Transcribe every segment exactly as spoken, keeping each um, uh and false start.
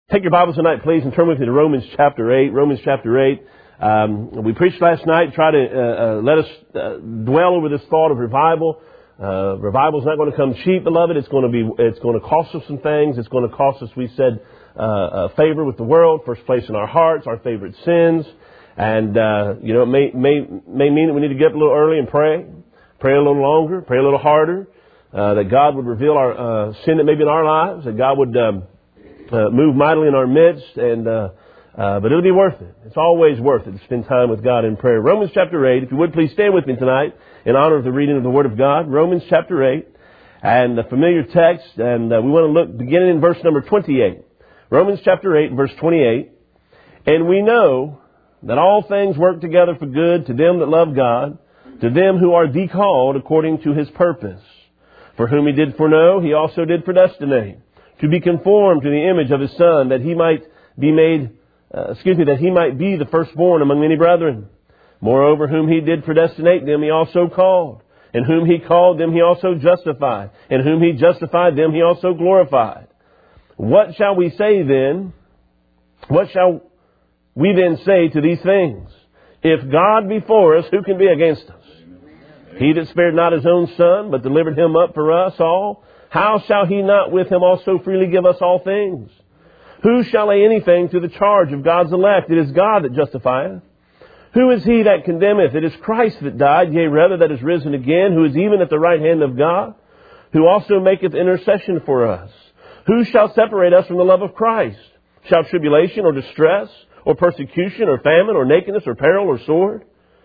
Take your Bibles tonight, please, and turn with me to Romans chapter eight. Romans chapter eight. Um, we preached last night. Try to uh, uh, let us uh, dwell over this thought of revival. Uh, revival is not going to come cheap, beloved. It's going to be. It's going to cost us some things. It's going to cost us, we said, uh, uh, favor with the world, first place in our hearts, our favorite sins, and uh, you know, it may may may mean that we need to get up a little early and pray, pray a little longer, pray a little harder, uh, that God would reveal our uh, sin that may be in our lives, that God would. Um, Uh, move mightily in our midst, and uh, uh, but it'll be worth it. It's always worth it to spend time with God in prayer. Romans chapter eight, if you would please stand with me tonight in honor of the reading of the Word of God. Romans chapter eight, and a familiar text, and uh, we want to look beginning in verse number twenty-eight. Romans chapter eight, verse twenty-eight. And we know that all things work together for good to them that love God, to them who are the called according to His purpose. For whom He did foreknow, He also did predestinate, to be conformed to the image of His Son, that He might be made, uh, excuse me, that He might be the firstborn among many brethren. Moreover, whom He did predestinate, them He also called. And whom He called, them He also justified. And whom He justified, them He also glorified. What shall we say then? What shall we then say to these things? If God be for us, who can be against us? He that spared not His own Son, but delivered Him up for us all, how shall He not with Him also freely give us all things? Who shall lay anything to the charge of God's elect? It is God that justifieth. Who is He that condemneth? It is Christ that died, yea, rather that is risen again, who is even at the right hand of God, who also maketh intercession for us. Who shall separate us from the love of Christ? Shall tribulation or distress or persecution or famine or nakedness or peril or sword?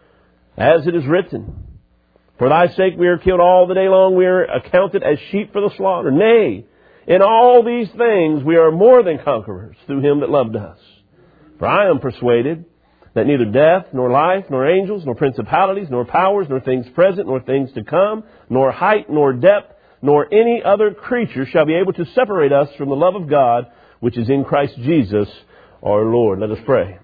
As it is written, for Thy sake we are killed all the day long. We are accounted as sheep for the slaughter. Nay, in all these things we are more than conquerors through Him that loved us. For I am persuaded that neither death, nor life, nor angels, nor principalities, nor powers, nor things present, nor things to come, nor height, nor depth, nor any other creature shall be able to separate us from the love of God, which is in Christ Jesus our Lord. Let us pray.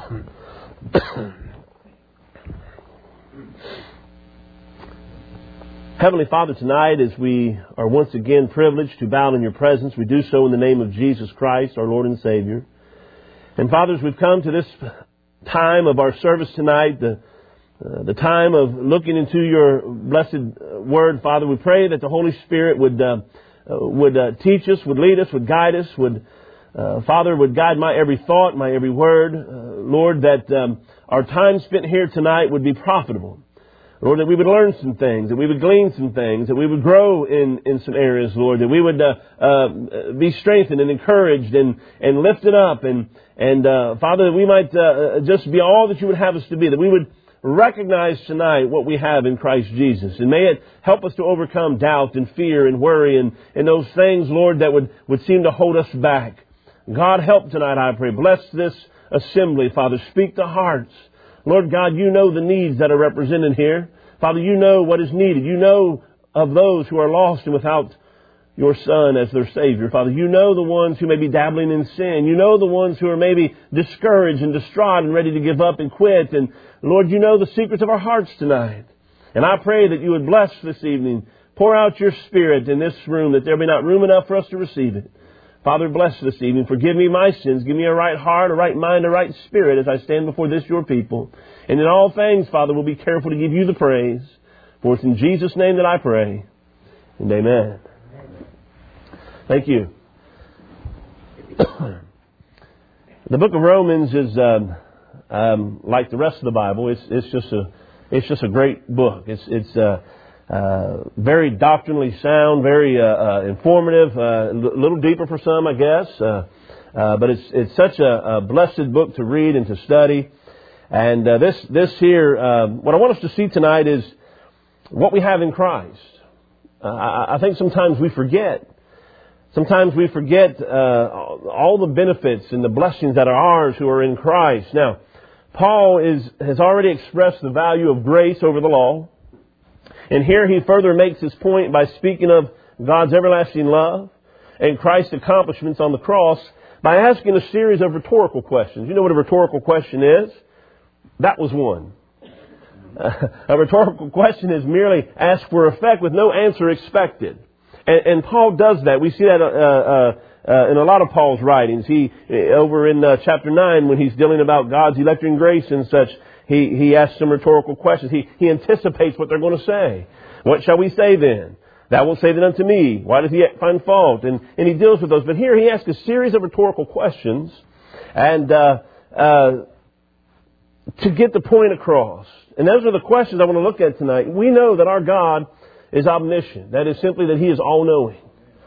Heavenly Father, tonight as we are once again privileged to bow in Your presence, we do so in the name of Jesus Christ, our Lord and Savior. And Father, as we've come to this time of our service tonight, the, uh, the time of looking into Your blessed Word, Father, we pray that the Holy Spirit would uh, uh, would uh, teach us, would lead us, would guide us, would uh, Father, would guide my every thought, my every word. Uh, Lord, that um, our time spent here tonight would be profitable. Lord, that we would learn some things, that we would glean some things, that we would grow in, in some areas, Lord, that we would uh, uh, be strengthened and encouraged and, and lifted up. And, and uh, Father, that we might uh, just be all that You would have us to be, that we would recognize tonight what we have in Christ Jesus. And may it help us to overcome doubt and fear and worry and, and those things, Lord, that would, would seem to hold us back. God, help tonight, I pray. Bless this assembly, Father. Speak to hearts. Lord God, You know the needs that are represented here. Father, You know what is needed. You know of those who are lost and without Your Son as their Savior. Father, You know the ones who may be dabbling in sin. You know the ones who are maybe discouraged and distraught and ready to give up and quit. And Lord, You know the secrets of our hearts tonight. And I pray that You would bless this evening. Pour out Your Spirit in this room, that there be not room enough for us to receive it. Father, bless this evening. Forgive me my sins. Give me a right heart, a right mind, a right spirit as I stand before this Your people. And in all things, Father, we'll be careful to give You the praise. For it's in Jesus' name that I pray. And amen. Thank you. The book of Romans is um, um, like the rest of the Bible. It's it's just a it's just a great book. It's it's uh, Uh, very doctrinally sound, very uh, uh, informative, uh, a little deeper for some, I guess. Uh, uh, but it's it's such a, a blessed book to read and to study. And uh, this this here, uh, what I want us to see tonight is what we have in Christ. Uh, I, I think sometimes we forget. Sometimes we forget uh, all the benefits and the blessings that are ours who are in Christ. Now, Paul is has already expressed the value of grace over the law. And here he further makes his point by speaking of God's everlasting love and Christ's accomplishments on the cross by asking a series of rhetorical questions. You know what a rhetorical question is? That was one. Uh, a rhetorical question is merely asked for effect with no answer expected. And, and Paul does that. We see that uh, uh, uh, in a lot of Paul's writings. He, over in uh, chapter nine, when he's dealing about God's electing grace and such, he, he asks some rhetorical questions. He, he anticipates what they're going to say. What shall we say then? Thou wilt say that unto me. Why does he find fault? And, and he deals with those. But here he asks a series of rhetorical questions and uh, uh, to get the point across. And those are the questions I want to look at tonight. We know that our God is omniscient. That is simply that He is all-knowing.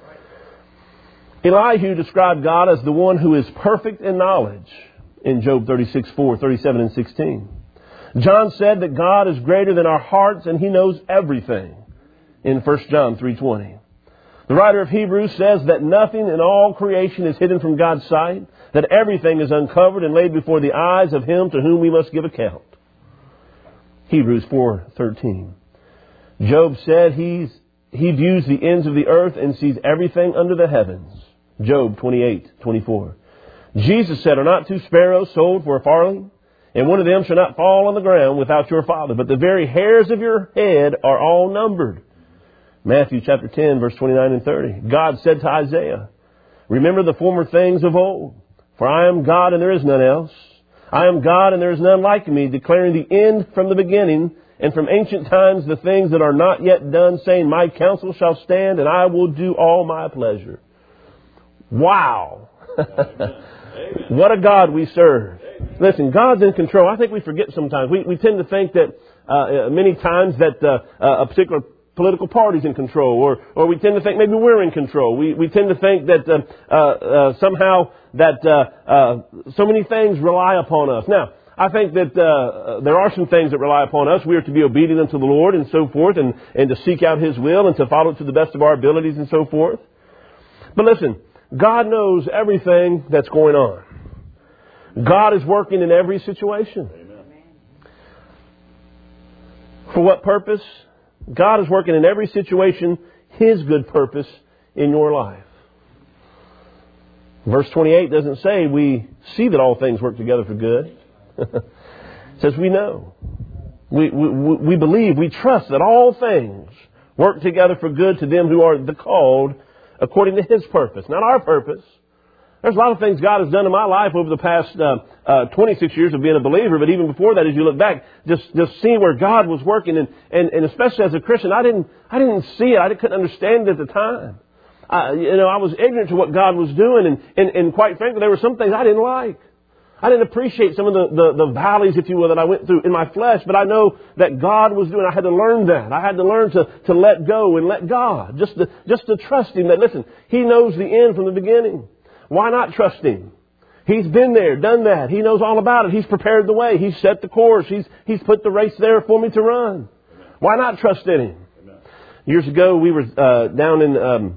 Elihu described God as the one who is perfect in knowledge in Job thirty-six four, thirty-seven and sixteen. John said that God is greater than our hearts and He knows everything in First John three twenty. The writer of Hebrews says that nothing in all creation is hidden from God's sight, that everything is uncovered and laid before the eyes of Him to whom we must give account. Hebrews four thirteen. Job said he's, he views the ends of the earth and sees everything under the heavens. Job twenty-eight twenty-four. Jesus said, are not two sparrows sold for a farthing? And one of them shall not fall on the ground without your Father. But the very hairs of your head are all numbered. Matthew chapter ten, verse twenty-nine and thirty. God said to Isaiah, remember the former things of old, for I am God and there is none else. I am God and there is none like me, declaring the end from the beginning, and from ancient times the things that are not yet done, saying, my counsel shall stand, and I will do all my pleasure. Wow. What a God we serve. Listen, God's in control. I think we forget sometimes. We, we tend to think that uh, many times that uh, a particular political party's in control, or or we tend to think maybe we're in control. We we tend to think that uh, uh, uh, somehow that uh, uh, so many things rely upon us. Now, I think that uh, there are some things that rely upon us. We are to be obedient unto the Lord and so forth, and, and to seek out His will and to follow it to the best of our abilities and so forth. But listen, God knows everything that's going on. God is working in every situation. Amen. For what purpose? God is working in every situation His good purpose in your life. Verse twenty-eight doesn't say we see that all things work together for good. It says we know. We, we, we believe, we trust that all things work together for good to them who are the called according to His purpose, not our purpose. There's a lot of things God has done in my life over the past uh, uh, twenty-six years of being a believer. But even before that, as you look back, just just seeing where God was working, and, and, and especially as a Christian, I didn't I didn't see it. I couldn't understand it at the time. I, you know, I was ignorant to what God was doing, and, and, and quite frankly, there were some things I didn't like. I didn't appreciate some of the, the, the valleys, if you will, that I went through in my flesh. But I know that God was doing. I had to learn that. I had to learn to, to let go and let God, just to just to trust Him. That listen, He knows the end from the beginning. Why not trust Him? He's been there, done that. He knows all about it. He's prepared the way. He's set the course. He's He's put the race there for me to run. Why not trust in Him? Amen. Years ago, we were uh, down in um,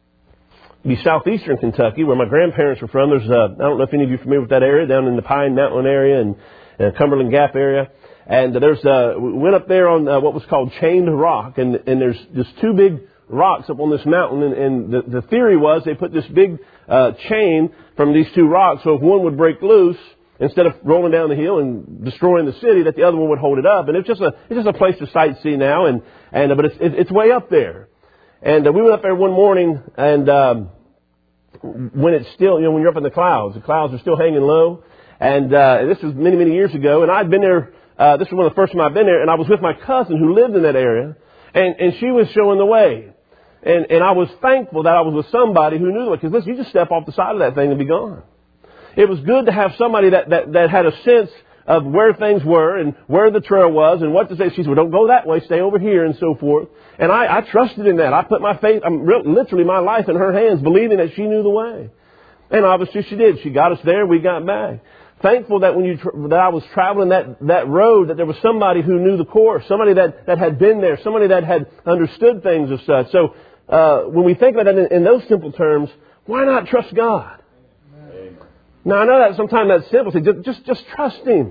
the southeastern Kentucky, where my grandparents were from. There's uh, I don't know if any of you are familiar with that area, down in the Pine Mountain area and uh, Cumberland Gap area. And there's uh, we went up there on uh, what was called Chained Rock, and and there's just two big rocks up on this mountain, and, and the, the theory was they put this big uh, chain from these two rocks, so if one would break loose, instead of rolling down the hill and destroying the city, that the other one would hold it up. And it's just a it's just a place to sightsee now, and and uh, but it's it's way up there. And uh, we went up there one morning, and um, when it's still, you know, when you're up in the clouds, the clouds are still hanging low. And uh, this was many many years ago, and I'd been there. Uh, this was one of the first time I'd been there, and I was with my cousin who lived in that area, and and she was showing the way. And, and I was thankful that I was with somebody who knew the way. Because listen, you just step off the side of that thing and be gone. It was good to have somebody that, that, that had a sense of where things were and where the trail was and what to say. She said, well, don't go that way, stay over here and so forth. And I, I trusted in that. I put my faith, I'm real, literally my life in her hands, believing that she knew the way. And obviously she did. She got us there, we got back. Thankful that when you tra- that I was traveling that, that road, that there was somebody who knew the course, somebody that, that had been there, somebody that had understood things of such. So uh, when we think about it in, in those simple terms, why not trust God? Amen. Now I know that sometimes that's simple. Just, just just trust Him.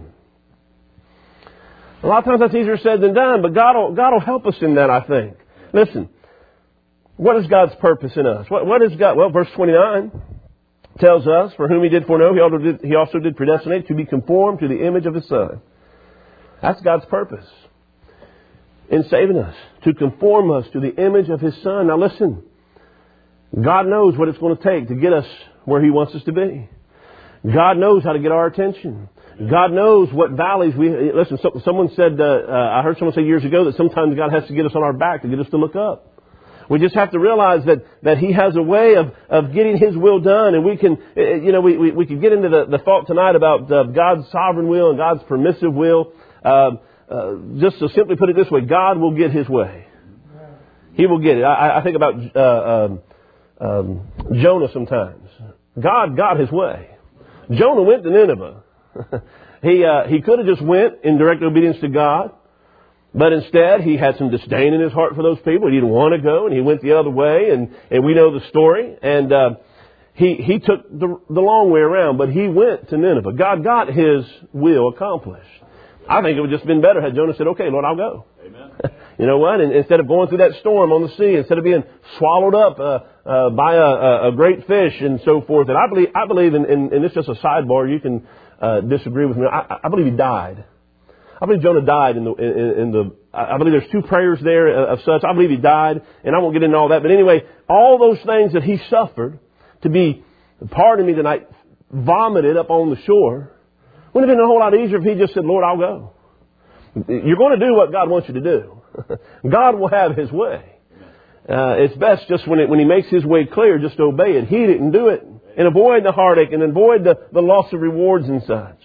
A lot of times that's easier said than done, but God will God will help us in that. I think. Listen, what is God's purpose in us? What what is God? Well, verse twenty-nine. Tells us, for whom He did foreknow, He also did, he also did predestinate to be conformed to the image of His Son. That's God's purpose in saving us, to conform us to the image of His Son. Now listen, God knows what it's going to take to get us where He wants us to be. God knows how to get our attention. God knows what valleys we... Listen, someone said, uh, uh, I heard someone say years ago that sometimes God has to get us on our back to get us to look up. We just have to realize that, that He has a way of, of getting His will done. And we can, you know, we, we, we could get into the, the thought tonight about uh, God's sovereign will and God's permissive will. Uh, uh, just to simply put it this way, God will get His way. He will get it. I, I think about uh, um, um, Jonah sometimes. God got His way. Jonah went to Nineveh. he uh, he could have just went in direct obedience to God. But instead, he had some disdain in his heart for those people. He didn't want to go, and he went the other way, and, and we know the story. And uh, he he took the, the long way around, but he went to Nineveh. God got His will accomplished. I think it would have just been better had Jonah said, okay, Lord, I'll go. Amen. You know what? And instead of going through that storm on the sea, instead of being swallowed up uh, uh, by a, a great fish and so forth. And I believe, I believe in, in, and this is just a sidebar, you can uh, disagree with me. I, I believe he died. I believe Jonah died in the, in, in the, I believe there's two prayers there of such. I believe he died, and I won't get into all that. But anyway, all those things that he suffered to be, pardon me tonight, vomited up on the shore, wouldn't have been a whole lot easier if he just said, Lord, I'll go. You're going to do what God wants you to do. God will have His way. Uh, it's best just when it, when He makes His way clear, just to obey it. He didn't do it. And avoid the heartache and avoid the, the loss of rewards and such.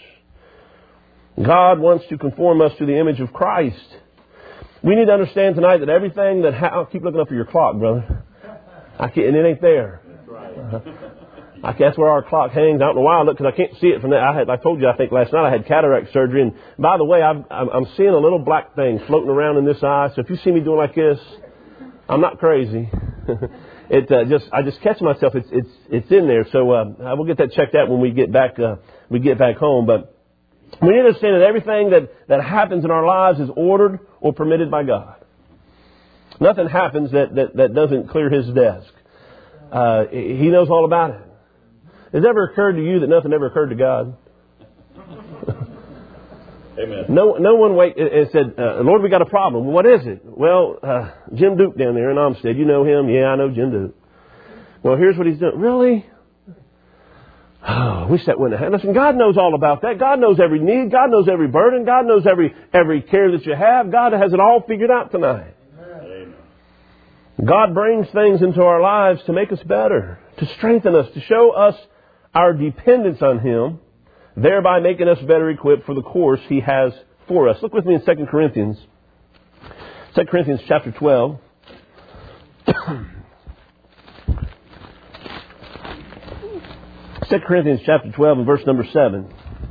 God wants to conform us to the image of Christ. We need to understand tonight that everything that... Ha- I'll keep looking up at your clock, brother. I can't, and it ain't there. That's right. Uh, I guess where our clock hangs. I don't know why I look, because I can't see it from there. I had, I told you, I think last night I had cataract surgery. And by the way, I've, I'm seeing a little black thing floating around in this eye. So if you see me doing like this, I'm not crazy. it uh, just I just catch myself. It's it's it's in there. So uh, I will get that checked out when we get back. Uh, we get back home. But we need to understand that everything that that happens in our lives is ordered or permitted by God. Nothing happens that that, that doesn't clear His desk. Uh, he knows all about it. Has it ever occurred to you that nothing ever occurred to God? Amen. No, no one wait and said, uh, Lord, we got a problem. Well, what is it? Well, uh, Jim Duke down there in Olmsted. You know him? Yeah, I know Jim Duke. Well, here's what he's doing. Really? Oh, I wish that wouldn't have happened. Listen, God knows all about that. God knows every need. God knows every burden. God knows every every care that you have. God has it all figured out tonight. Amen. God brings things into our lives to make us better, to strengthen us, to show us our dependence on Him, thereby making us better equipped for the course He has for us. Look with me in Second Corinthians. Second Corinthians chapter twelve. Second Corinthians chapter twelve and verse number seven.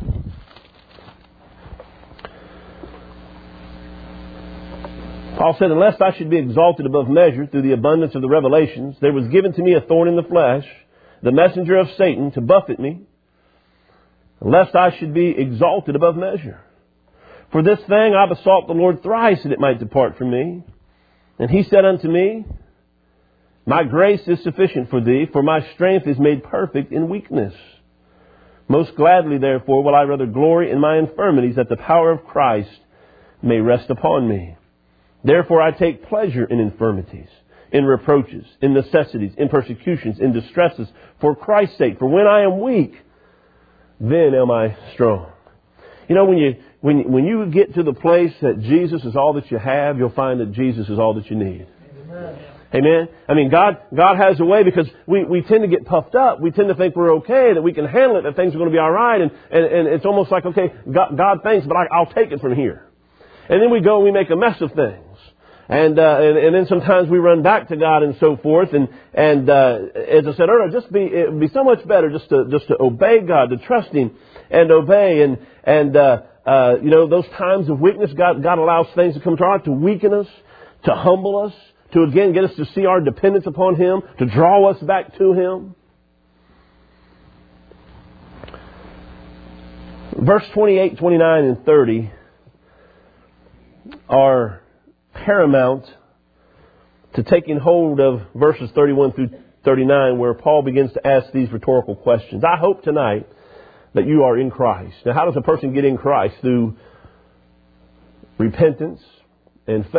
Paul said, unless I should be exalted above measure through the abundance of the revelations, there was given to me a thorn in the flesh, the messenger of Satan, to buffet me, lest I should be exalted above measure. For this thing I besought the Lord thrice that it might depart from me. And He said unto me, my grace is sufficient for thee, for my strength is made perfect in weakness. Most gladly, therefore, will I rather glory in my infirmities, that the power of Christ may rest upon me. Therefore I take pleasure in infirmities, in reproaches, in necessities, in persecutions, in distresses, for Christ's sake. For when I am weak, then am I strong. You know, when you when when you get to the place that Jesus is all that you have, you'll find that Jesus is all that you need. Amen. Amen. I mean, God God has a way, because we, we tend to get puffed up. We tend to think we're okay, that we can handle it, that things are going to be all right. And, and, and it's almost like, okay, God, God thanks, but I, I'll take it from here. And then we go and we make a mess of things. And, uh, and, and then sometimes we run back to God and so forth. And, and, uh, as I said earlier, just be, it would be so much better just to, just to obey God, to trust Him and obey. And, and, uh, uh, you know, those times of weakness, God, God allows things to come to our life to weaken us, to humble us, to again get us to see our dependence upon Him, to draw us back to Him. Verse twenty-eight, twenty-nine, and thirty are paramount to taking hold of verses thirty-one through thirty-nine, where Paul begins to ask these rhetorical questions. I hope tonight that you are in Christ. Now, how does a person get in Christ? Through repentance and faith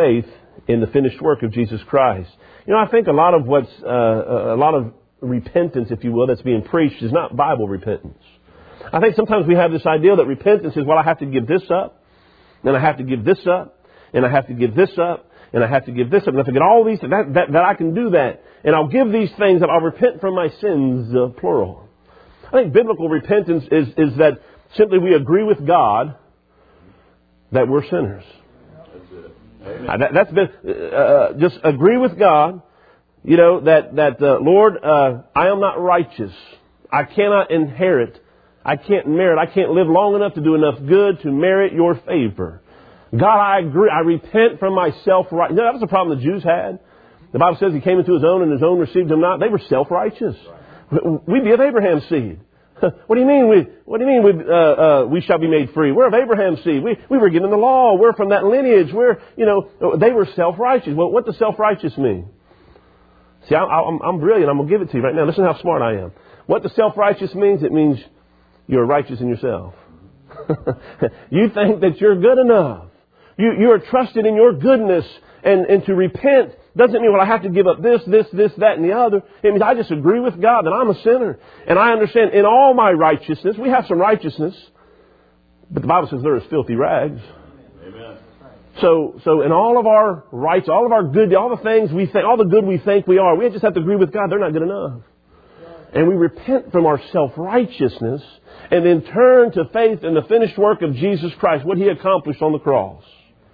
in the finished work of Jesus Christ. You know, I think a lot of what's, uh, a lot of repentance, if you will, that's being preached is not Bible repentance. I think sometimes we have this idea that repentance is, well, I have to give this up, and I have to give this up, and I have to give this up, and I have to give this up. And if I get all these, that, that, that I can do that, and I'll give these things, and I'll repent from my sins, uh, plural. I think biblical repentance is, is that simply we agree with God that we're sinners. Uh, that, that's been, uh, just agree with God, you know, that, that, uh, Lord, uh, I am not righteous. I cannot inherit. I can't merit. I can't live long enough to do enough good to merit your favor. God, I agree. I repent from my self-righteousness. You know, that was the problem the Jews had. The Bible says he came into his own and his own received him not. They were self-righteous. We be of Abraham's seed. What do you mean we, what do you mean we, uh, uh, we shall be made free? We're of Abraham's seed. We, we were given the law. We're from that lineage. We're, you know, they were self-righteous. Well, what does self-righteous mean? See, I, I'm, I'm brilliant. I'm going to give it to you right now. Listen how smart I am. What does self-righteous means? It means you're righteous in yourself. You think that you're good enough. You, you are trusted in your goodness, and, and to repent doesn't mean, well, I have to give up this, this, this, that, and the other. It means I just agree with God that I'm a sinner. And I understand in all my righteousness, we have some righteousness, but the Bible says there is filthy rags. Amen. So, so in all of our rights, all of our good, all the things we think, all the good we think we are, we just have to agree with God they're not good enough. And we repent from our self-righteousness and then turn to faith in the finished work of Jesus Christ, what He accomplished on the cross.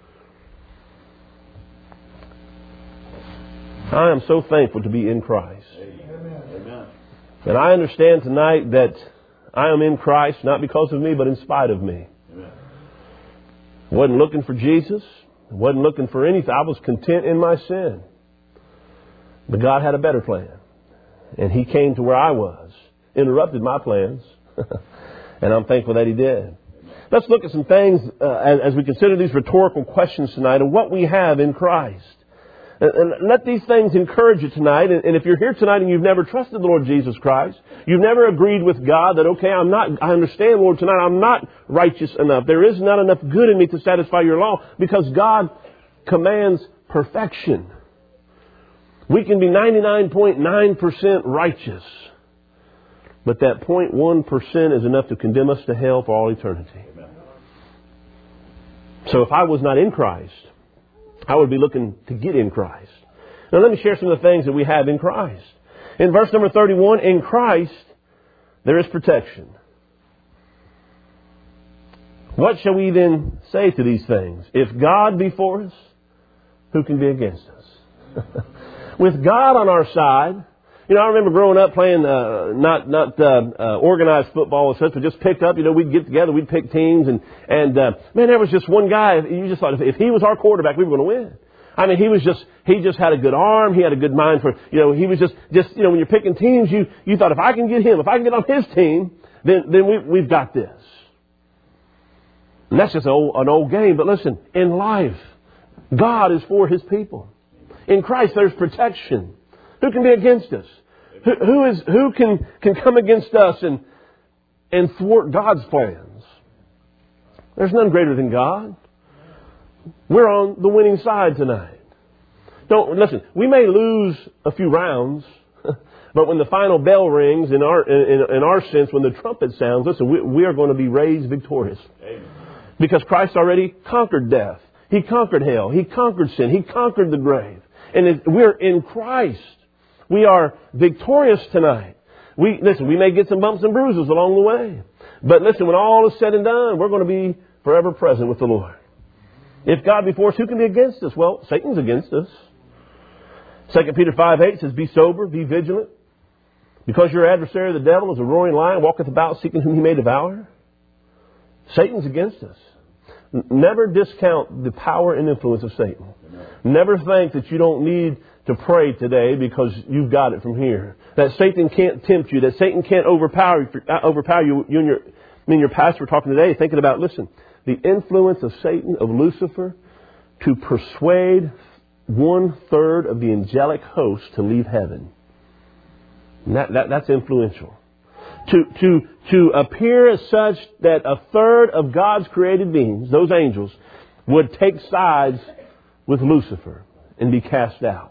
I am so thankful to be in Christ. Amen. And I understand tonight that I am in Christ not because of me, but in spite of me. Amen. I wasn't looking for Jesus. I wasn't looking for anything. I was content in my sin. But God had a better plan. And He came to where I was, interrupted my plans, and I'm thankful that He did. Let's look at some things uh, as, as we consider these rhetorical questions tonight of what we have in Christ. And, and let these things encourage you tonight. And, and if you're here tonight and you've never trusted the Lord Jesus Christ, you've never agreed with God that, okay, I'm not, I understand, Lord, tonight I'm not righteous enough. There is not enough good in me to satisfy your law, because God commands perfection. We can be ninety-nine point nine percent righteous, but that zero point one percent is enough to condemn us to hell for all eternity. Amen. So if I was not in Christ, I would be looking to get in Christ. Now let me share some of the things that we have in Christ. In verse number thirty-one, in Christ there is protection. What shall we then say to these things? If God be for us, who can be against us? With God on our side, you know, I remember growing up playing uh, not not uh, uh, organized football and such, but just pick up. You know, we'd get together, we'd pick teams, and and uh, man, there was just one guy. You just thought if, if he was our quarterback, we were going to win. I mean, he was just he just had a good arm. He had a good mind for, you know, he was just just you know, when you're picking teams, you you thought if I can get him, if I can get on his team, then then we we've got this. And that's just an old, an old game. But listen, in life, God is for His people. In Christ, there's protection. Who can be against us? Who, who is who can, can come against us and and thwart God's plans? There's none greater than God. We're on the winning side tonight. Don't listen. We may lose a few rounds, but when the final bell rings, in our in, in our sense, when the trumpet sounds, listen, we, we are going to be raised victorious. Amen. Because Christ already conquered death. He conquered hell. He conquered sin. He conquered the grave. And we're in Christ. We are victorious tonight. We listen, we may get some bumps and bruises along the way. But listen, when all is said and done, we're going to be forever present with the Lord. If God be for us, who can be against us? Well, Satan's against us. Second Peter five eight says, be sober, be vigilant. Because your adversary, the devil, is a roaring lion, walketh about seeking whom he may devour. Satan's against us. Never discount the power and influence of Satan. Never think that you don't need to pray today because you've got it from here. That Satan can't tempt you. That Satan can't overpower you. Overpower you. You and your, I mean, your pastor were talking today, thinking about, listen, the influence of Satan, of Lucifer, to persuade one third of the angelic host to leave heaven. And that, that that's influential. To to to appear as such that a third of God's created beings, those angels, would take sides with Lucifer. and be cast out.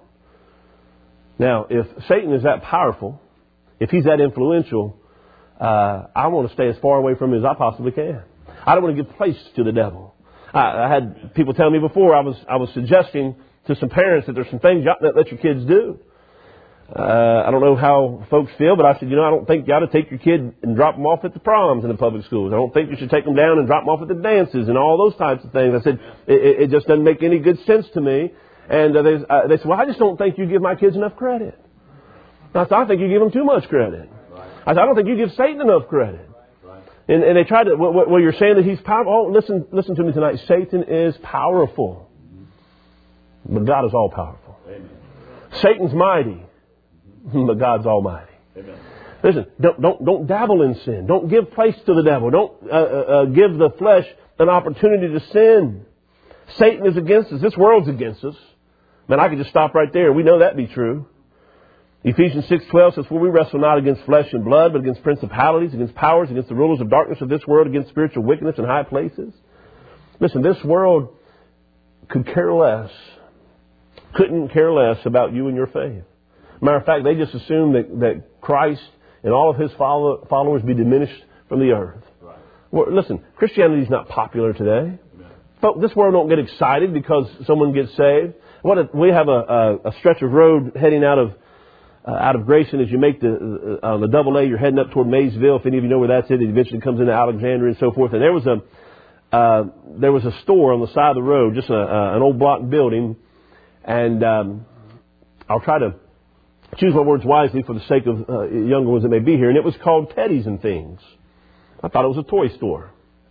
Now, if Satan is that powerful, if he's that influential, uh, I want to stay as far away from him as I possibly can. I don't want to give place to the devil. I, I had people tell me before, I was I was suggesting to some parents that there's some things you ought to let your kids do. Uh, I don't know how folks feel, but I said, you know, I don't think you ought to take your kid and drop them off at the proms in the public schools. I don't think you should take them down and drop them off at the dances and all those types of things. I said, it, it just doesn't make any good sense to me. And uh, they, uh, they said, well, I just don't think you give my kids enough credit. I said, I think you give them too much credit. I said, I don't think you give Satan enough credit. And, and they tried to, well, well, you're saying that he's powerful. Oh, listen, listen to me tonight. Satan is powerful. But God is all powerful. Amen. Satan's mighty. But God's almighty. Amen. Listen, don't, don't, don't dabble in sin. Don't give place to the devil. Don't uh, uh, give the flesh an opportunity to sin. Satan is against us. This world's against us. Man, I could just stop right there. We know that to be true. Ephesians six twelve says, for we wrestle not against flesh and blood, but against principalities, against powers, against the rulers of darkness of this world, against spiritual wickedness in high places. Listen, this world could care less, couldn't care less about you and your faith. Matter of fact, they just assume that, that Christ and all of His follow, followers be diminished from the earth. Right. Well, listen, Christianity is not popular today. Folks, this world don't get excited because someone gets saved. What if we have a, a, a stretch of road heading out of uh, out of Grayson as you make the uh, the double A. You're heading up toward Maysville. If any of you know where that's at, it eventually comes into Alexandria and so forth. And there was a uh, there was a store on the side of the road, just a, a, an old block building, and um, I'll try to choose my words wisely for the sake of uh, younger ones that may be here. And it was called Teddy's and Things. I thought it was a toy store.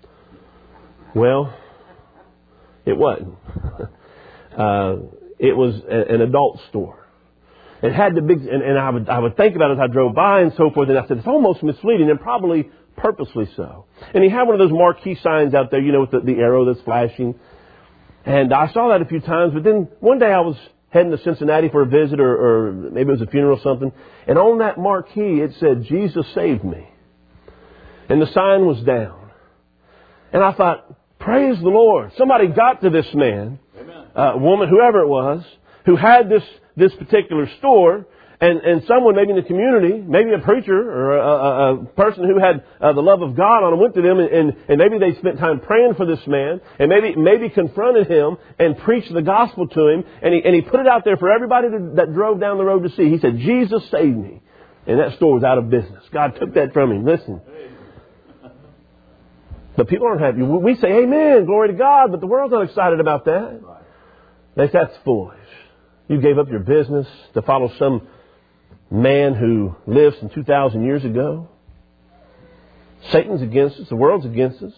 Well, it wasn't. uh, it was a, an adult store. It had the big, and, and I would I would think about it as I drove by and so forth. And I said, it's almost misleading, and probably purposely so. And he had one of those marquee signs out there, you know, with the, the arrow that's flashing. And I saw that a few times. But then one day I was heading to Cincinnati for a visit, or, or maybe it was a funeral or something. And on that marquee, it said, Jesus saved me. And the sign was down. And I thought, praise the Lord. Somebody got to this man, uh, woman, whoever it was, who had this, this particular store. And, and someone maybe in the community, maybe a preacher or a, a, a person who had uh, the love of God on them, went to them and, and, and maybe they spent time praying for this man and maybe maybe confronted him and preached the gospel to him. And he, and he put it out there for everybody to, that drove down the road to see. He said, Jesus saved me. And that store was out of business. God took that from him. Listen. But people aren't happy. We say, amen, glory to God. But the world's not excited about that. They say, that's foolish. You gave up your business to follow some man who lived some two thousand years ago. Satan's against us. The world's against us.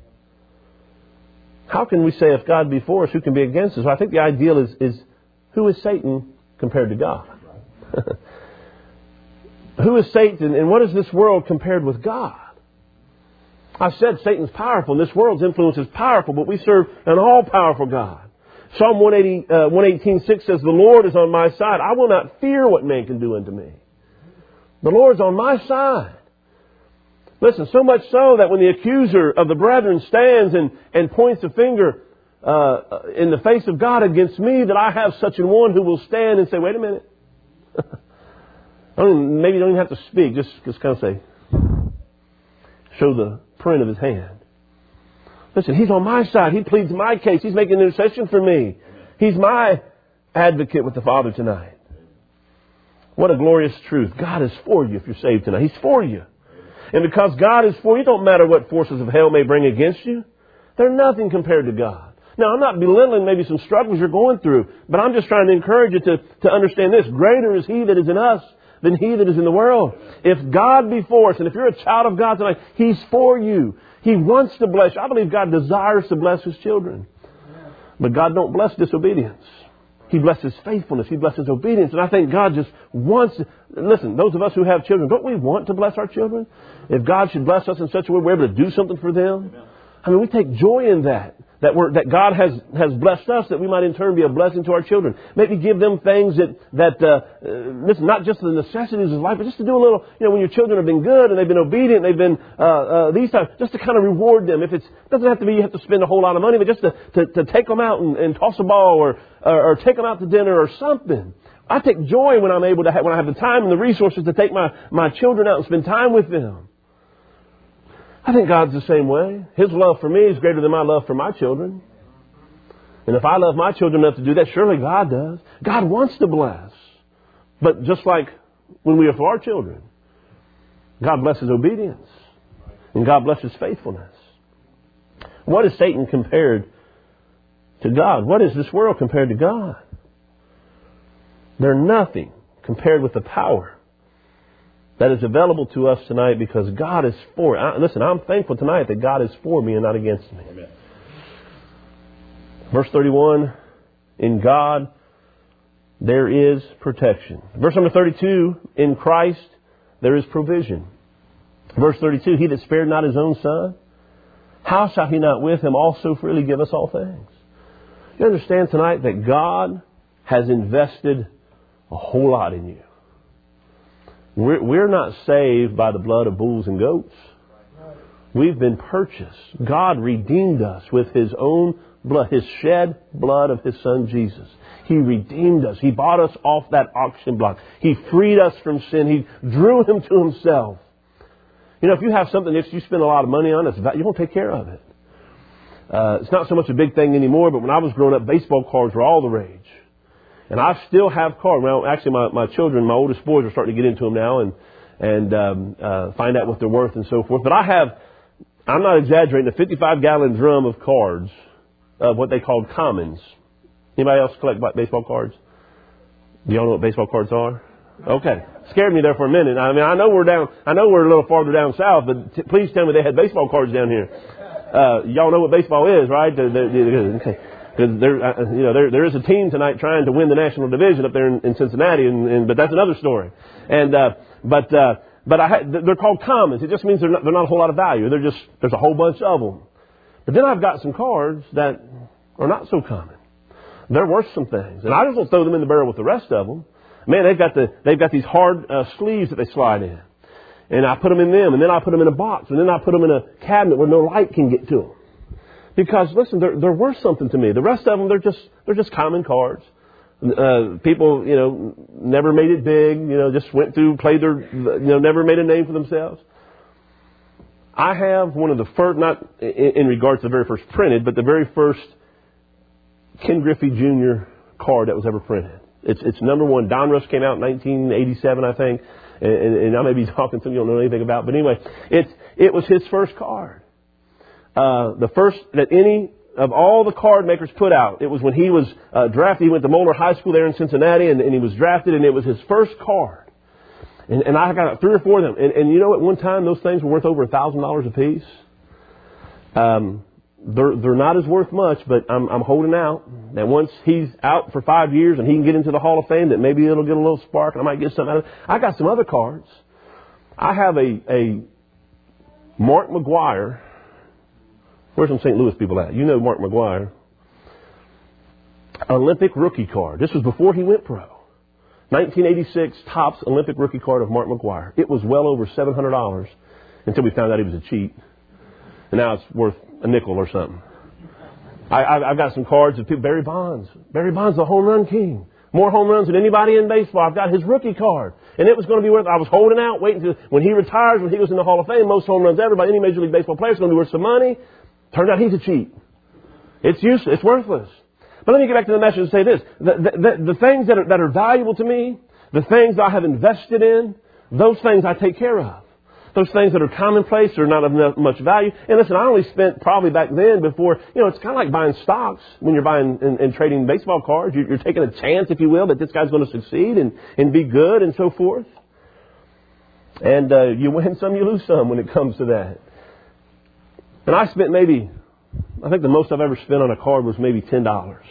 How can we say if God be for us, who can be against us? Well, I think the ideal is, is who is Satan compared to God? Who is Satan and what is this world compared with God? I said Satan's powerful and this world's influence is powerful, but we serve an all-powerful God. Psalm one eighty, uh, one eighteen six says, the Lord is on my side. I will not fear what man can do unto me. The Lord's on my side. Listen, so much so that when the accuser of the brethren stands and, and points a finger uh, in the face of God against me, that I have such an one who will stand and say, wait a minute. I don't even, maybe you don't even have to speak. Just, just kind of say, show the print of his hand. Listen, He's on my side. He pleads my case. He's making intercession for me. He's my advocate with the Father tonight. What a glorious truth. God is for you if you're saved tonight. He's for you. And because God is for you, it don't matter what forces of hell may bring against you. They're nothing compared to God. Now, I'm not belittling maybe some struggles you're going through, but I'm just trying to encourage you to, to understand this. Greater is He that is in us than he that is in the world. If God be for us, and if you're a child of God tonight, He's for you. He wants to bless you. I believe God desires to bless His children. But God don't bless disobedience. He blesses faithfulness. He blesses obedience. And I think God just wants to... Listen, those of us who have children, don't we want to bless our children? If God should bless us in such a way we're able to do something for them. I mean, we take joy in that. that we're, that God has, has blessed us, that we might in turn be a blessing to our children. Maybe give them things that, that, uh, uh listen, not just the necessities of life, but just to do a little, you know, when your children have been good and they've been obedient, they've been, uh, uh, these times, just to kind of reward them. If it's, doesn't have to be you have to spend a whole lot of money, but just to, to, to take them out and, and toss a ball or, or, or take them out to dinner or something. I take joy when I'm able to have, when I have the time and the resources to take my, my children out and spend time with them. I think God's the same way. His love for me is greater than my love for my children. And if I love my children enough to do that, surely God does. God wants to bless. But just like when we are for our children, God blesses obedience. And God blesses faithfulness. What is Satan compared to God? What is this world compared to God? They're nothing compared with the power that is available to us tonight because God is for it. Listen, I'm thankful tonight that God is for me and not against me. Amen. Verse thirty-one, in God there is protection. Verse number thirty-two, in Christ there is provision. Verse thirty-two, he that spared not his own son, how shall he not with him also freely give us all things? You understand tonight that God has invested a whole lot in you. We're, we're not saved by the blood of bulls and goats. We've been purchased. God redeemed us with His own blood, His shed blood of His Son Jesus. He redeemed us. He bought us off that auction block. He freed us from sin. He drew Him to Himself. You know, if you have something that you spend a lot of money on, it's about, you won't take care of it. Uh, it's not so much a big thing anymore, but when I was growing up, baseball cards were all the rage. And I still have cards. Well, actually, my, my children, my oldest boys are starting to get into them now and and um, uh, find out what they're worth and so forth. But I have, I'm not exaggerating, a fifty-five gallon drum of cards of what they called commons. Anybody else collect baseball cards? Do y'all know what baseball cards are? Okay. Scared me there for a minute. I mean, I know we're down, I know we're a little farther down south, but t- please tell me they had baseball cards down here. Uh, y'all know what baseball is, right? Okay. Because there, uh, you know, there, there is a team tonight trying to win the national division up there in, in Cincinnati, and, and but that's another story. And uh, but uh, but I ha- they're called commons. It just means they're not, they're not a whole lot of value. They're just there's a whole bunch of them. But then I've got some cards that are not so common. They're worth some things, and I just don't throw them in the barrel with the rest of them. Man, they've got the they've got these hard uh, sleeves that they slide in, and I put them in them, and then I put them in a box, and then I put them in a cabinet where no light can get to them. Because listen, they're they're worth something to me. The rest of them, they're just they're just common cards. Uh, people, you know, never made it big. You know, just went through, played their, you know, never made a name for themselves. I have one of the first, not in, in regards to the very first printed, but the very first Ken Griffey Junior card that was ever printed. It's it's number one. Donruss came out in nineteen eighty-seven, I think, and, and, and I may be talking something you don't know anything about, but anyway, it's it was his first card. Uh, the first that any of all the card makers put out. It was when he was uh, drafted. He went to Moeller High School there in Cincinnati, and, and he was drafted, and it was his first card. And, and I got three or four of them. And, and you know, at one time, those things were worth over a thousand dollars a piece. Um, they're they're not as worth much, but I'm I'm holding out that once he's out for five years and he can get into the Hall of Fame, that maybe it'll get a little spark, and I might get something out of it. I got some other cards. I have a a Mark McGwire. Where's some Saint Louis people at? You know Mark McGwire. Olympic rookie card. This was before he went pro. nineteen eighty-six Topps Olympic rookie card of Mark McGwire. It was well over seven hundred dollars until we found out he was a cheat. And now it's worth a nickel or something. I, I, I've got some cards of people. Barry Bonds. Barry Bonds, the home run king. More home runs than anybody in baseball. I've got his rookie card. And it was going to be worth, I was holding out, waiting to, when he retires, when he goes in the Hall of Fame, most home runs ever by any Major League Baseball player is going to be worth some money. Turned out he's a cheat. It's useless. It's worthless. But let me get back to the message and say this. The, the, the, the things that are, that are valuable to me, the things I have invested in, those things I take care of. Those things that are commonplace are not of much value. And listen, I only spent probably back then before, you know, it's kind of like buying stocks when you're buying and, and trading baseball cards. You're, you're taking a chance, if you will, that this guy's going to succeed and, and be good and so forth. And uh, you win some, you lose some when it comes to that. And I spent maybe, I think the most I've ever spent on a card was maybe ten dollars.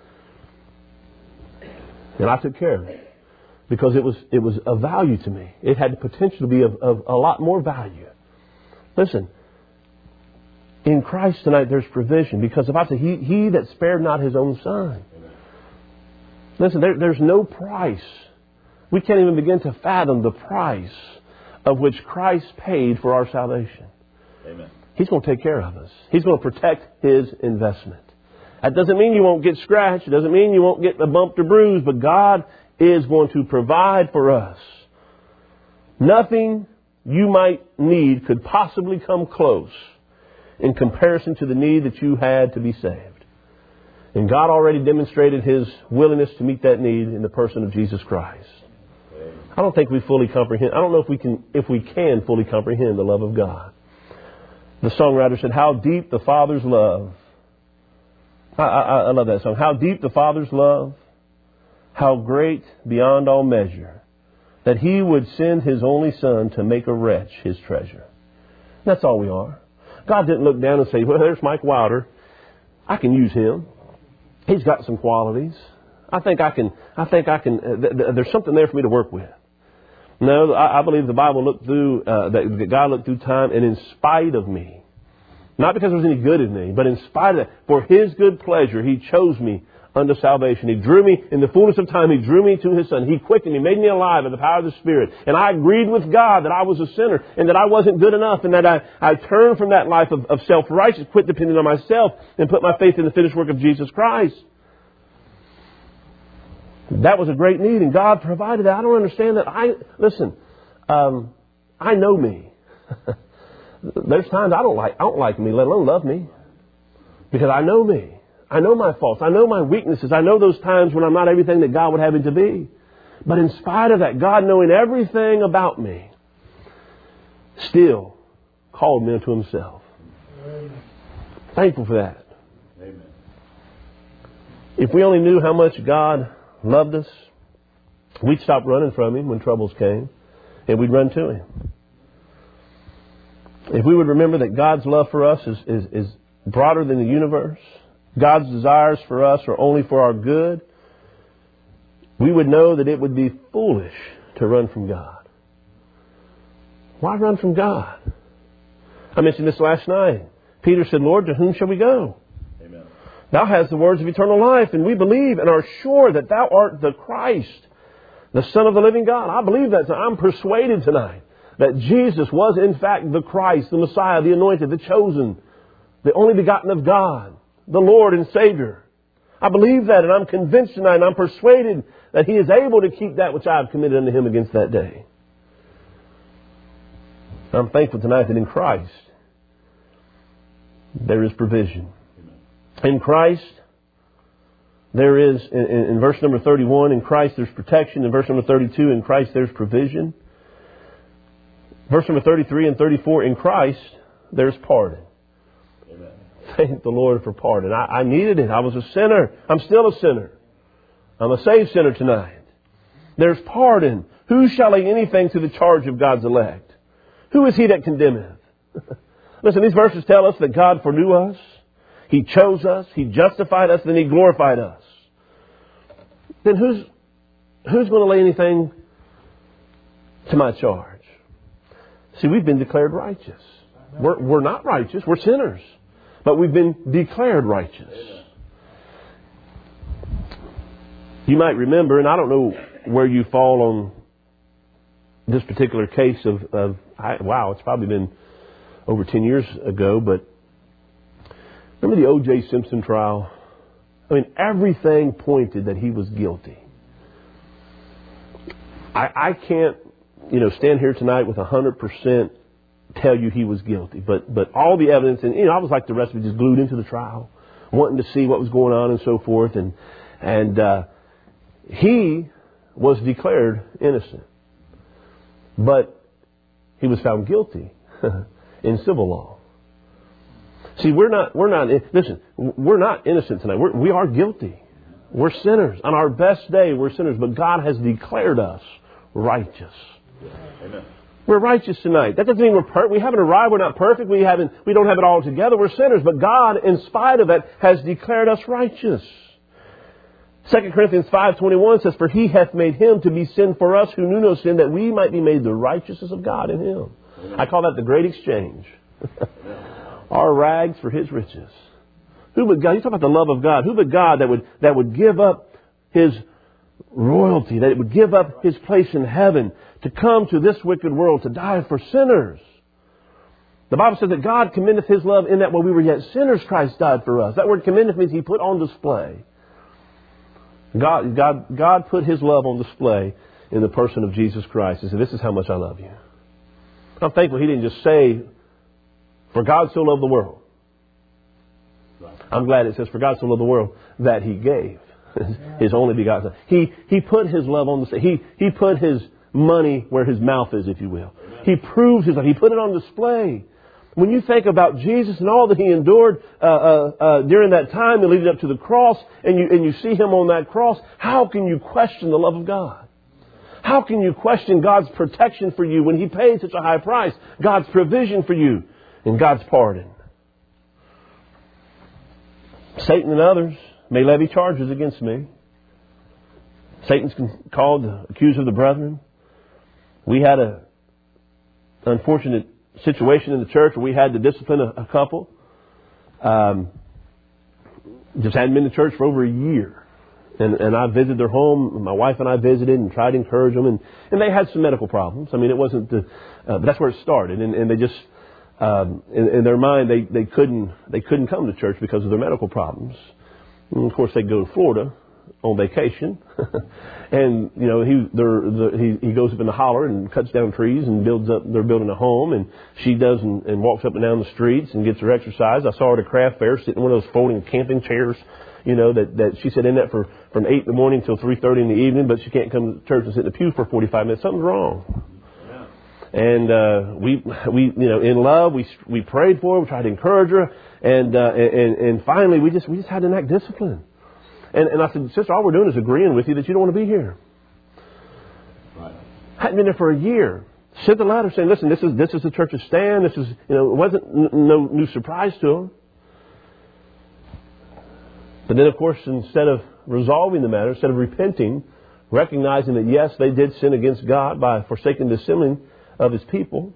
And I took care of it. Because it was it was of value to me. It had the potential to be of, of a lot more value. Listen, In Christ tonight there's provision. Because if I say, He, he that spared not His own Son. Listen, there, there's no price. We can't even begin to fathom the price of which Christ paid for our salvation. Amen. He's going to take care of us. He's going to protect His investment. That doesn't mean you won't get scratched. It doesn't mean you won't get a bumped or bruised. But God is going to provide for us. Nothing you might need could possibly come close in comparison to the need that you had to be saved. And God already demonstrated His willingness to meet that need in the person of Jesus Christ. I don't think we fully comprehend. I don't know if we can, if we can fully comprehend the love of God. The songwriter said, "How deep the Father's love." I, I, I love that song. How deep the Father's love, how great beyond all measure, that He would send His only Son to make a wretch His treasure. That's all we are. God didn't look down and say, "Well, there's Mike Wilder. I can use him. He's got some qualities. I think I can, I think I can, uh, th- th- there's something there for me to work with." No, I, I believe the Bible looked through, uh, that God looked through time, and in spite of me, not because there was any good in me, but in spite of that, for His good pleasure, He chose me unto salvation. He drew me, in the fullness of time, He drew me to His Son. He quickened me, made me alive in the power of the Spirit. And I agreed with God that I was a sinner and that I wasn't good enough, and that I, I turned from that life of, of self-righteousness, quit depending on myself, and put my faith in the finished work of Jesus Christ. That was a great need, and God provided that. I don't understand that. I listen. Um, I know me. There's times I don't like. I don't like me, let alone love me, because I know me. I know my faults. I know my weaknesses. I know those times when I'm not everything that God would have me to be. But in spite of that, God, knowing everything about me, still called me unto Himself. Amen. Thankful for that. Amen. If we only knew how much God loved us, we'd stop running from Him when troubles came, and we'd run to Him. If we would remember that God's love for us is, is, is broader than the universe, God's desires for us are only for our good, we would know that it would be foolish to run from God. Why run from God? I mentioned this last night. Peter said, "Lord, to whom shall we go? Amen. Thou hast the words of eternal life, and we believe and are sure that Thou art the Christ, the Son of the living God." I believe that. I'm persuaded tonight that Jesus was in fact the Christ, the Messiah, the anointed, the chosen, the only begotten of God, the Lord and Savior. I believe that, and I'm convinced tonight, and I'm persuaded that He is able to keep that which I have committed unto Him against that day. I'm thankful tonight that in Christ there is provision. In Christ there is, in, in verse number thirty-one, in Christ there's protection. In verse number thirty-two, in Christ there's provision. Verse number thirty-three and thirty-four, in Christ there's pardon. Amen. Thank the Lord for pardon. I, I needed it. I was a sinner. I'm still a sinner. I'm a saved sinner tonight. There's pardon. Who shall lay anything to the charge of God's elect? Who is he that condemneth? Listen, these verses tell us that God foreknew us. He chose us. He justified us. Then He glorified us. Then who's, who's going to lay anything to my charge? See, we've been declared righteous. We're, we're not righteous. We're sinners. But we've been declared righteous. You might remember, and I don't know where you fall on this particular case of, of I, wow, it's probably been over ten years ago, but remember the O J Simpson trial? I mean, everything pointed that he was guilty. I, I can't, you know, stand here tonight with one hundred percent tell you he was guilty. But but all the evidence, and, you know, I was like the rest of you, just glued into the trial, wanting to see what was going on and so forth. And, and uh, he was declared innocent. But he was found guilty in civil law. See, we're not, we're not, listen, we're not innocent tonight. We're, we are guilty. We're sinners. On our best day, we're sinners. But God has declared us righteous. Amen. We're righteous tonight. That doesn't mean we're per- we haven't arrived. We're not perfect. We haven't. We don't have it all together. We're sinners. But God, in spite of it, has declared us righteous. Second Corinthians five twenty-one says, "For He hath made Him to be sin for us who knew no sin, that we might be made the righteousness of God in Him." Amen. I call that the great exchange. our rags for His riches. Who but God? You talk about the love of God. Who but God that would that would give up His royalty, that would give up His place in heaven to come to this wicked world to die for sinners? The Bible says that God commendeth His love in that while we were yet sinners, Christ died for us. That word commendeth means He put on display. God, God, God put His love on display in the person of Jesus Christ. He said, this is how much I love you. I'm thankful He didn't just say, for God so loved the world. I'm glad it says, for God so loved the world that He gave His only begotten Son. He, he put His love on display. He, he put His money where His mouth is, if you will. He proved His love. He put it on display. When you think about Jesus and all that He endured uh, uh, uh, during that time and leading up to the cross, and you and you see Him on that cross, how can you question the love of God? How can you question God's protection for you when He paid such a high price? God's provision for you and God's pardon. Satan and others may levy charges against me. Satan's called the accuser of the brethren. We had a unfortunate situation in the church where we had to discipline a, a couple. Um, just hadn't been to church for over a year. And, and I visited their home. My wife and I visited and tried to encourage them. And, and they had some medical problems. I mean, it wasn't the, uh, but that's where it started. And, and they just, um, in, in their mind, they, they couldn't, they couldn't come to church because of their medical problems. And of course, they'd go to Florida on vacation. And, you know, he, the, he, he goes up in the holler and cuts down trees and builds up, they're building a home, and she does and, and walks up and down the streets and gets her exercise. I saw her at a craft fair sitting in one of those folding camping chairs, you know, that, that she sat in that for, from eight in the morning till three thirty in the evening, but she can't come to church and sit in the pew for forty-five minutes. Something's wrong. And, uh, we, we, you know, in love, we, we prayed for her, we tried to encourage her, and, uh, and, and finally we just, we just had to enact discipline. And, and I said, sister, all we're doing is agreeing with you that you don't want to be here. Right. Hadn't been there for a year. Sent the letter saying, listen, this is this is the church's stand. This is, you know, it wasn't n- no new surprise to them. But then, of course, instead of resolving the matter, instead of repenting, recognizing that yes, they did sin against God by forsaking the assembling of His people,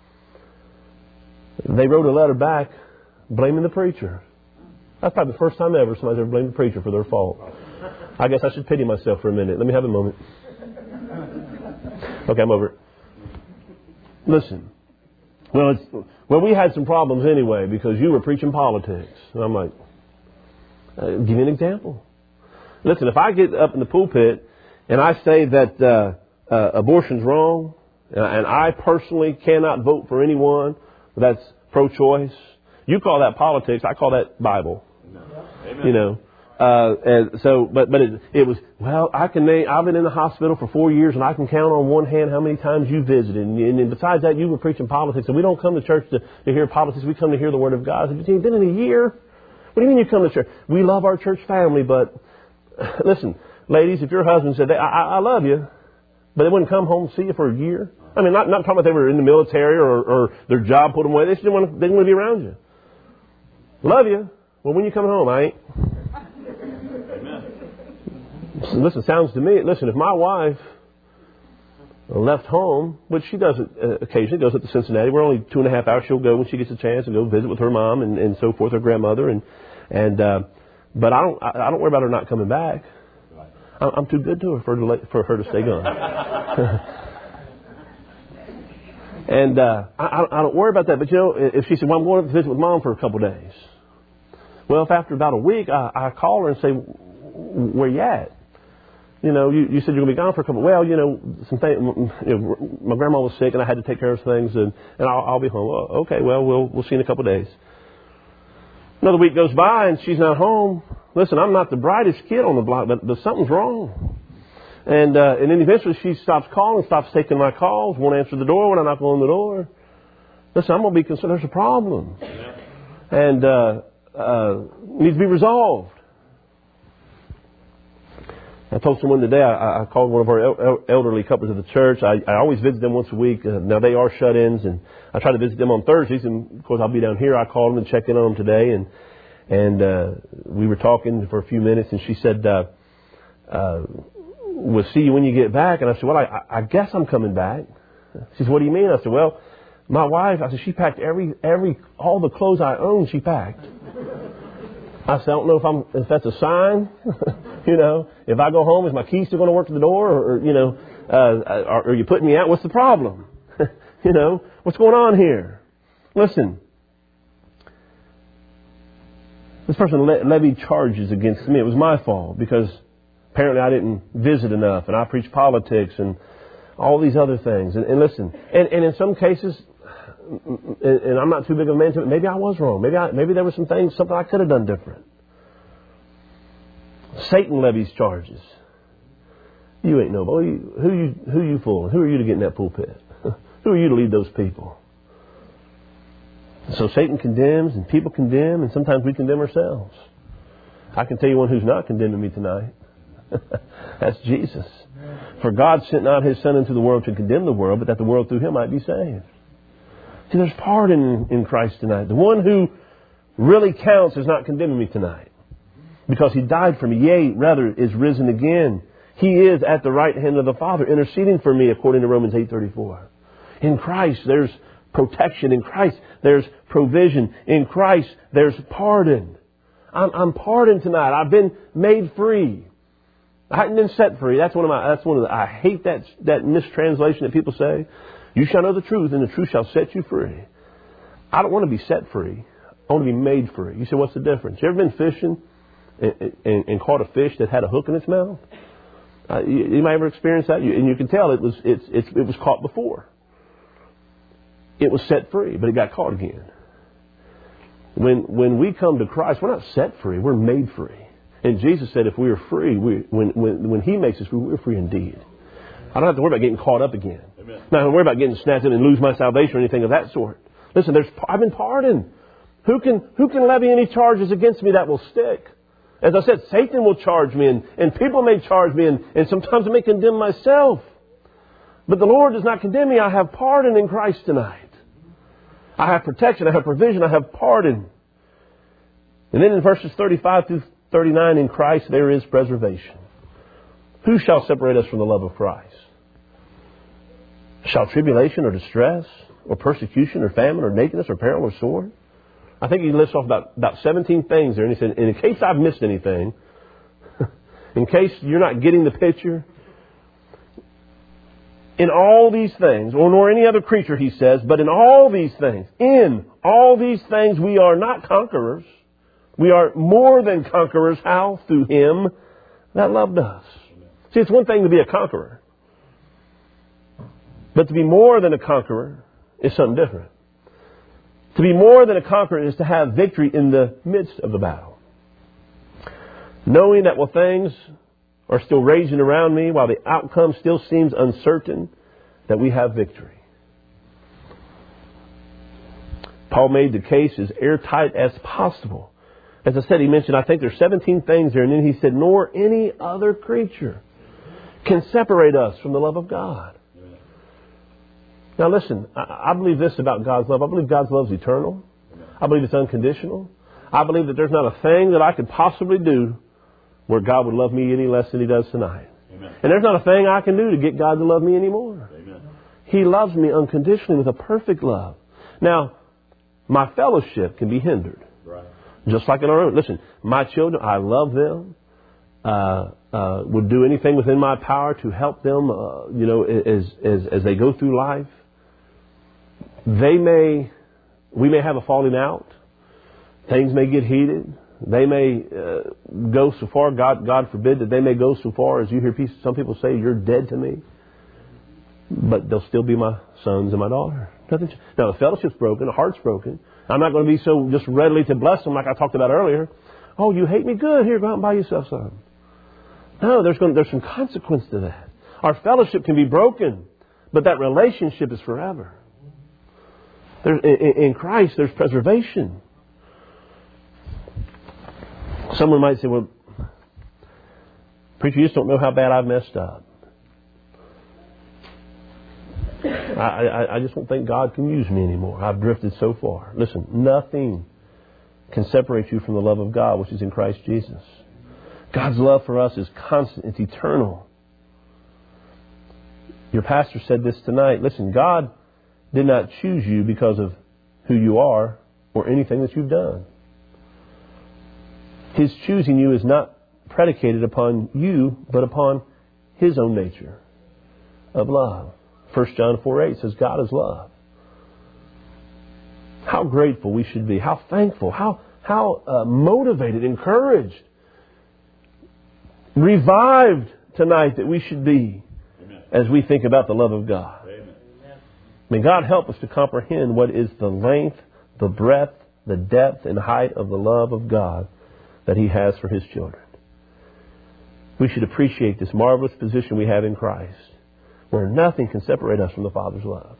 they wrote a letter back blaming the preacher. That's probably the first time ever somebody's ever blamed the preacher for their fault. I guess I should pity myself for a minute. Let me have a moment. Okay, I'm over it. Listen. Well, it's, well, we had some problems anyway because you were preaching politics. And I'm like, uh, give me an example. Listen, if I get up in the pulpit and I say that uh, uh, abortion's wrong, and I personally cannot vote for anyone that's pro-choice, you call that politics, I call that Bible. Amen. You know, uh, and so, but, but it, it was, well, I can name, I've been in the hospital for four years and I can count on one hand how many times you visited. And, and besides that, you were preaching politics. And we don't come to church to, to hear politics. We come to hear the Word of God. I said, you've been in a year? What do you mean you come to church? We love our church family, but listen, ladies, if your husband said, I, I, I love you, but they wouldn't come home and see you for a year. I mean, not, not talking about they were in the military or, or their job put them away. They just didn't want to, they didn't want to be around you. Love you. Well, when you coming home, I ain't. Amen. Listen, sounds to me, listen, if my wife left home, which she does uh, occasionally, goes up to Cincinnati, we're only two and a half hours, she'll go when she gets a chance and go visit with her mom and, and so forth, her grandmother, and, and, uh, but I don't, I, I don't worry about her not coming back. I, I'm too good to her for, to let, for her to stay gone. And, uh, I, I don't worry about that, but you know, if she said, well, I'm going to visit with Mom for a couple of days. Well, if after about a week, I, I call her and say, where you at? You know, you, you said you're going to be gone for a couple. Well, you know, some things, you know, my grandma was sick and I had to take care of things, and, and I'll, I'll be home. Well, okay, well, we'll we'll see in a couple of days. Another week goes by and she's not home. Listen, I'm not the brightest kid on the block, but, but something's wrong. And uh, and then eventually she stops calling, stops taking my calls, won't answer the door when I knock on the door. Listen, I'm going to be concerned. There's a problem. And uh, uh, needs to be resolved. I told someone today, I, I called one of our el- elderly couples of the church. I, I always visit them once a week. Uh, now they are shut-ins, and I try to visit them on Thursdays. And of course, I'll be down here. I called them and checked in on them today, and and uh, we were talking for a few minutes. And she said, uh, uh, "We'll see you when you get back." And I said, "Well, I, I guess I'm coming back." She said, "What do you mean?" I said, "Well, My wife, I said, she packed every, every, all the clothes I own, she packed. I said, I don't know if I'm, if that's a sign, you know, if I go home, is my key still going to work to the door? Or, or you know, uh, are, are you putting me out? What's the problem? You know, what's going on here? Listen, this person le- levied charges against me. It was my fault because apparently I didn't visit enough and I preached politics and all these other things. And, and listen, and, and in some cases, and I'm not too big of a man to it, maybe I was wrong. Maybe I, maybe there were some things, something I could have done different. Satan levies charges. You ain't nobody. Who you, who you fooling? Who are you to get in that pulpit? Who are you to lead those people? So Satan condemns and people condemn, and sometimes we condemn ourselves. I can tell you one who's not condemning me tonight. That's Jesus. For God sent not His Son into the world to condemn the world, but that the world through Him might be saved. See, there's pardon in Christ tonight. The one who really counts is not condemning me tonight. Because He died for me. Yea, rather, is risen again. He is at the right hand of the Father, interceding for me, according to Romans eight thirty-four. In Christ, there's protection. In Christ, there's provision. In Christ, there's pardon. I'm, I'm pardoned tonight. I've been made free. I haven't been set free. That's one of my. That's one of the. I hate that that mistranslation that people say. You shall know the truth, and the truth shall set you free. I don't want to be set free. I want to be made free. You say, what's the difference? You ever been fishing and, and, and caught a fish that had a hook in its mouth? Uh, you, you might ever experience that, you, and you can tell it was it's, it's, it was caught before. It was set free, but it got caught again. When when we come to Christ, we're not set free. We're made free. And Jesus said, if we are free, we, when when when He makes us free, we're free indeed. I don't have to worry about getting caught up again. Amen. Now, I don't worry about getting snatched in and lose my salvation or anything of that sort. Listen, there's I've been pardoned. Who can who can levy any charges against me that will stick? As I said, Satan will charge me, and, and people may charge me, and, and sometimes I may condemn myself. But the Lord does not condemn me. I have pardon in Christ tonight. I have protection. I have provision. I have pardon. And then in verses thirty-five through thirty-nine, in Christ there is preservation. Who shall separate us from the love of Christ? Shall tribulation or distress or persecution or famine or nakedness or peril or sword? I think he lists off about, about seventeen things there. And he said, and in case I've missed anything, in case you're not getting the picture, in all these things, or nor any other creature, he says, but in all these things, in all these things we are not conquerors. We are more than conquerors. How? Through Him that loved us. See, it's one thing to be a conqueror. But to be more than a conqueror is something different. To be more than a conqueror is to have victory in the midst of the battle. Knowing that while things are still raging around me, while the outcome still seems uncertain, that we have victory. Paul made the case as airtight as possible. As I said, he mentioned, I think there's seventeen things there, and then he said, nor any other creature can separate us from the love of God. Now listen, I, I believe this about God's love. I believe God's love is eternal. I believe it's unconditional. I believe that there's not a thing that I could possibly do where God would love me any less than He does tonight. Amen. And there's not a thing I can do to get God to love me anymore. Amen. He loves me unconditionally with a perfect love. Now, my fellowship can be hindered. Right. Just like in our own. Listen, my children, I love them. Uh, uh, would do anything within my power to help them, uh, you know, as, as, as they go through life. They may, we may have a falling out. Things may get heated. They may uh, go so far, God, God forbid that they may go so far as you hear some people say, you're dead to me. But they'll still be my sons and my daughter. Nothing. Now, the fellowship's broken, the heart's broken. I'm not going to be so just readily to bless them like I talked about earlier. Oh, you hate me? Good. Here, go out and buy yourself some. No, there's going to, there's some consequence to that. Our fellowship can be broken, but that relationship is forever. There, in, in Christ, there's preservation. Someone might say, well, preacher, you just don't know how bad I've messed up. I, I, I just don't think God can use me anymore. I've drifted so far. Listen, nothing can separate you from the love of God, which is in Christ Jesus. God's love for us is constant. It's eternal. Your pastor said this tonight. Listen, God, did not choose you because of who you are or anything that you've done. His choosing you is not predicated upon you, but upon His own nature of love. First John four eight says God is love. How grateful we should be. How thankful. How, how uh, motivated, encouraged, revived tonight that we should be. Amen. As we think about the love of God. Amen. May God help us to comprehend what is the length, the breadth, the depth, and height of the love of God that He has for His children. We should appreciate this marvelous position we have in Christ, where nothing can separate us from the Father's love.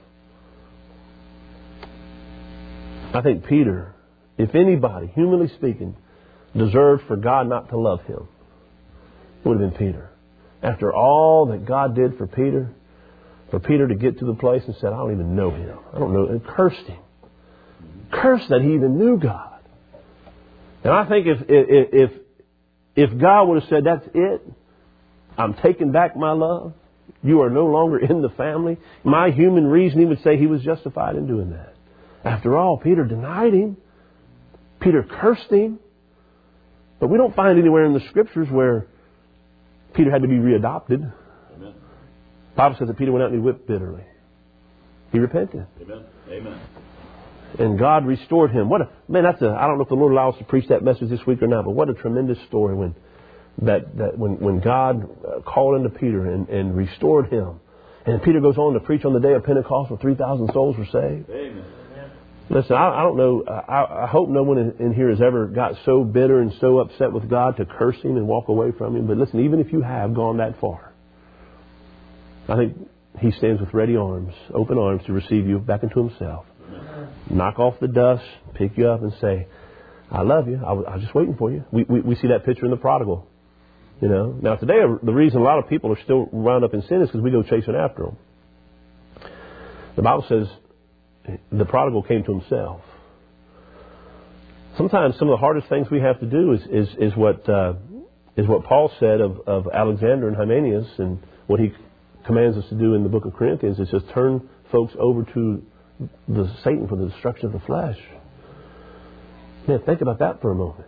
I think Peter, if anybody, humanly speaking, deserved for God not to love him, it would have been Peter. After all that God did for Peter, for Peter to get to the place and said, I don't even know Him. I don't know, and cursed him. Cursed that he even knew God. And I think if if if, if God would have said, that's it, I'm taking back my love, you are no longer in the family, my human reasoning would say he was justified in doing that. After all, Peter denied Him. Peter cursed Him. But we don't find anywhere in the Scriptures where Peter had to be readopted. Amen. The Bible says that Peter went out and he wept bitterly. He repented. Amen. Amen. And God restored him. What a man! That's a. I don't know if the Lord allows us to preach that message this week or not, but what a tremendous story when that that when when God called into Peter and, and restored him, and Peter goes on to preach on the day of Pentecost, where three thousand souls were saved. Amen. Listen, I, I don't know. I, I hope no one in, in here has ever got so bitter and so upset with God to curse Him and walk away from Him. But listen, even if you have gone that far, I think He stands with ready arms, open arms to receive you back into Himself. Knock off the dust, pick you up and say, I love you. I was, I was just waiting for you. We, we, we see that picture in the prodigal. You know. Now today, the reason a lot of people are still wound up in sin is because we go chasing after them. The Bible says the prodigal came to himself. Sometimes some of the hardest things we have to do is is, is what uh, is what Paul said of, of Alexander and Hymenaeus, and what he commands us to do in the book of Corinthians is just turn folks over to the Satan for the destruction of the flesh. Man, think about that for a moment.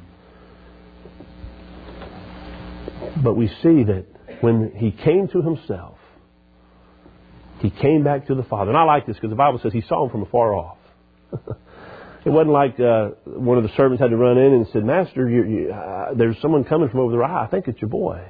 But we see that when he came to himself, he came back to the Father. And I like this because the Bible says he saw him from afar off. It wasn't like uh, one of the servants had to run in and said, Master, you, you, uh, there's someone coming from over the right. I think it's your boy.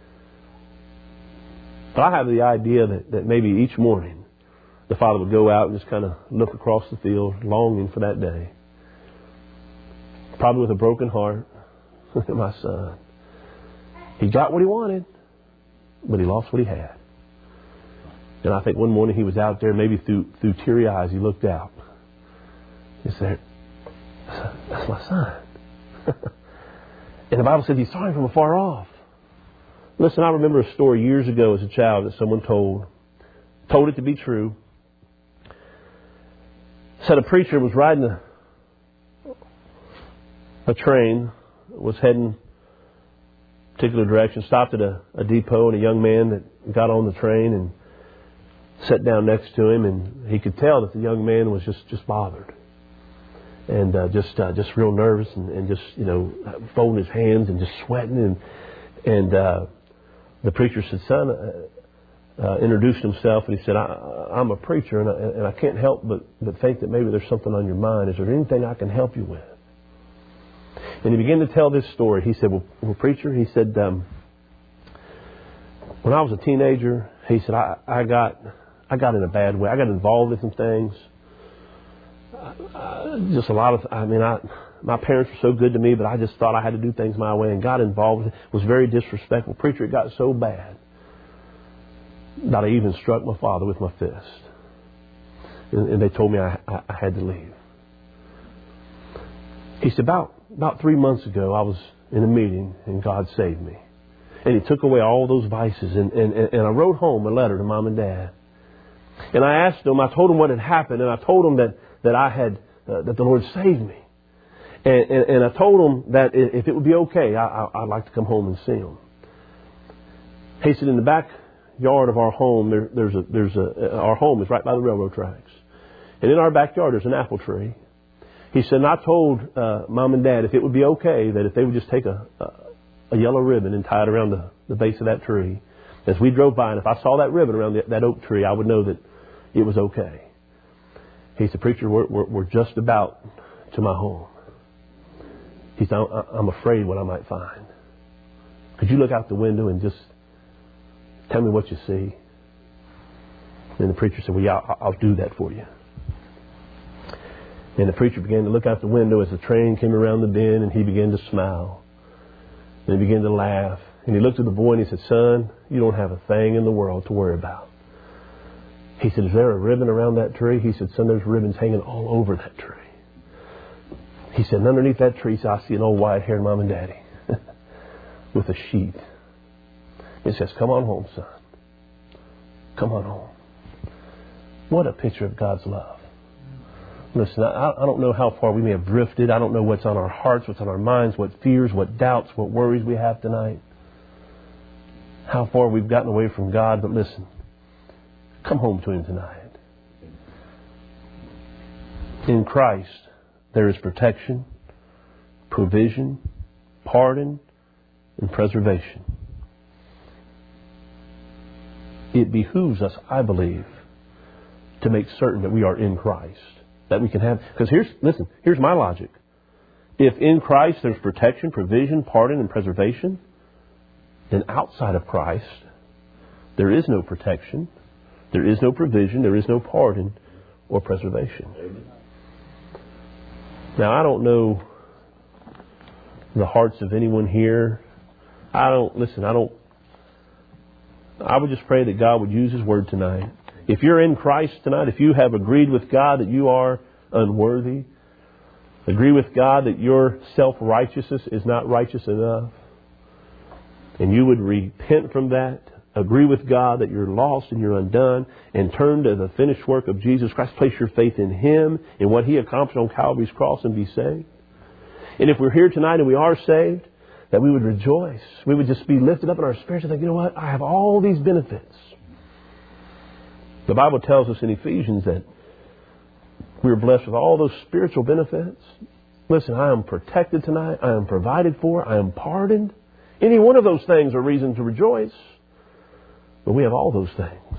But I have the idea that, that maybe each morning the Father would go out and just kind of look across the field, longing for that day. Probably with a broken heart. Look at my son. He got what he wanted, but he lost what he had. And I think one morning he was out there, maybe through through teary eyes, he looked out. He said, that's my son. And the Bible says he saw him from afar off. Listen, I remember a story years ago as a child that someone told. Told it to be true. Said a preacher was riding a, a train, was heading a particular direction, stopped at a, a depot, and a young man that got on the train and sat down next to him, and he could tell that the young man was just, just bothered. And uh, just uh, just real nervous and, and just, you know, folding his hands and just sweating. And and uh, the preacher said, son, uh, uh, introduced himself, and he said, I, I'm a preacher, and I, and I can't help but, but think that maybe there's something on your mind. Is there anything I can help you with? And he began to tell this story. He said, well, well preacher, he said, um, when I was a teenager, he said, I, I got I got in a bad way. I got involved in some things. Uh, just a lot of, I mean, I, my parents were so good to me, but I just thought I had to do things my way, and got involved. It was very disrespectful. Preacher, it got so bad that I even struck my father with my fist. And, and they told me I, I, I had to leave. He said, about, about three months ago, I was in a meeting, and God saved me. And He took away all those vices, and, and, and I wrote home a letter to Mom and Dad. And I asked them, I told them what had happened, and I told them that that I had, uh, that the Lord saved me. And, and, and I told him that if it would be okay, I, I, I'd like to come home and see him. He said, in the backyard of our home, there, there's a, there's a, our home is right by the railroad tracks. And in our backyard there's an apple tree. He said, and I told uh, Mom and Dad if it would be okay that if they would just take a, a, a yellow ribbon and tie it around the, the base of that tree. As we drove by, and if I saw that ribbon around the, that oak tree, I would know that it was okay. He said, Preacher, we're, we're, we're just about to my home. He said, I'm afraid what I might find. Could you look out the window and just tell me what you see? And the preacher said, well, yeah, I'll, I'll do that for you. And the preacher began to look out the window as the train came around the bend, and he began to smile. And he began to laugh. And he looked at the boy and he said, son, you don't have a thing in the world to worry about. He said, is there a ribbon around that tree? He said, son, there's ribbons hanging all over that tree. He said, and underneath that tree, so I see an old white-haired mom and daddy with a sheet. It says, come on home, son. Come on home. What a picture of God's love. Listen, I, I don't know how far we may have drifted. I don't know what's on our hearts, what's on our minds, what fears, what doubts, what worries we have tonight. How far we've gotten away from God. But listen, come home to Him tonight. In Christ, there is protection, provision, pardon, and preservation. It behooves us, I believe, to make certain that we are in Christ. That we can have, because here's, listen, here's my logic. If in Christ there's protection, provision, pardon, and preservation, then outside of Christ, there is no protection, there is no provision, there is no pardon or preservation. Now, I don't know the hearts of anyone here. I don't, listen, I don't, I would just pray that God would use His Word tonight. If you're in Christ tonight, if you have agreed with God that you are unworthy, agree with God that your self-righteousness is not righteous enough, and you would repent from that, agree with God that you're lost and you're undone, and turn to the finished work of Jesus Christ, place your faith in Him, in what He accomplished on Calvary's cross, and be saved. And if we're here tonight and we are saved, that we would rejoice. We would just be lifted up in our spirits and think, you know what? I have all these benefits. The Bible tells us in Ephesians that we're blessed with all those spiritual benefits. Listen, I am protected tonight. I am provided for. I am pardoned. Any one of those things are reason to rejoice. But we have all those things.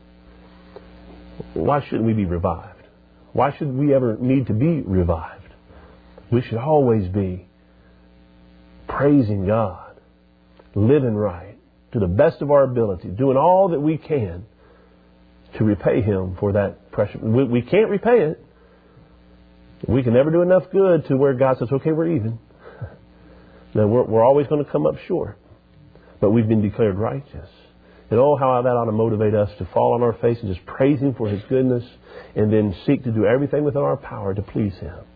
Why shouldn't we be revived? Why should we ever need to be revived? We should always be praising God, living right, to the best of our ability, doing all that we can to repay Him for that precious. We, we can't repay it. We can never do enough good to where God says, okay, we're even. No, we're, we're always going to come up short. But we've been declared righteous. And oh, how that ought to motivate us to fall on our face and just praise Him for His goodness, and then seek to do everything within our power to please Him.